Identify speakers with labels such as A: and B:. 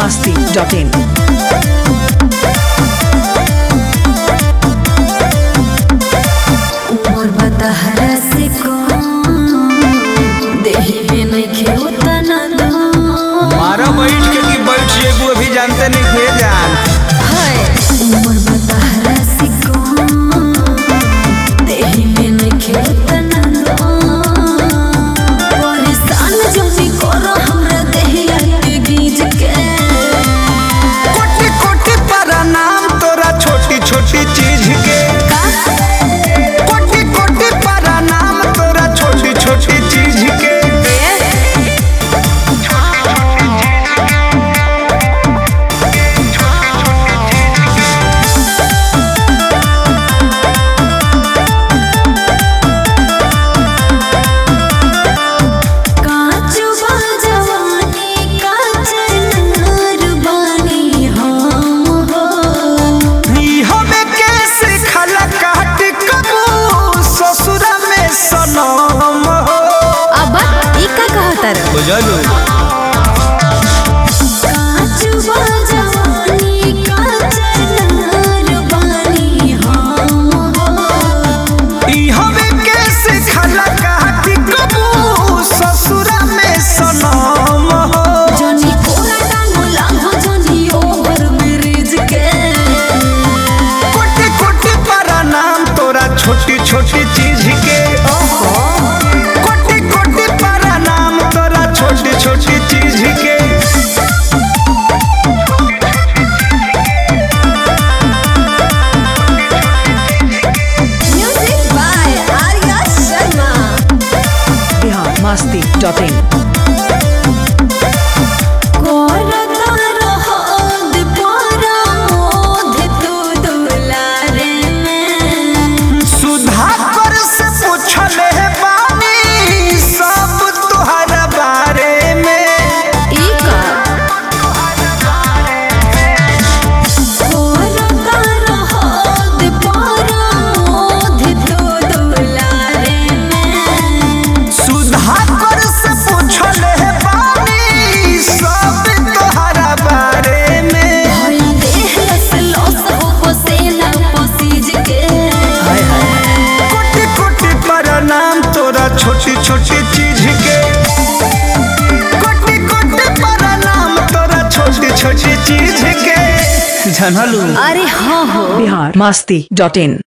A: biharmasti.in
B: उमर बतहरा से देही में नहीं खेलता ना दो
C: मारा बैठ के कि बैठ जेबू अभी जानते नहीं हुए जान
B: हाय उमर बतहरा से देही में नहीं खेलता ना दो परेशान जल्दी करो हमरा देहिया के गीज के
C: कोटि कोटि प्रणाम तोरा छोटी छोटी चीज के कोटि कोटि प्रणाम तोरा छोटी छोटी चीज के बुझलू छोटी छोटी चीज के कोटि कोटि प्रणाम तोरा छोटी छोटी चीज के
B: music by Arya Sharma
A: biharmasti.in
C: छोटी छोटी चीज के कोटि कोटि प्रणाम तोरा छोटी छोटी चीज के जानलू
B: अरे हाँ हो
A: biharmasti.in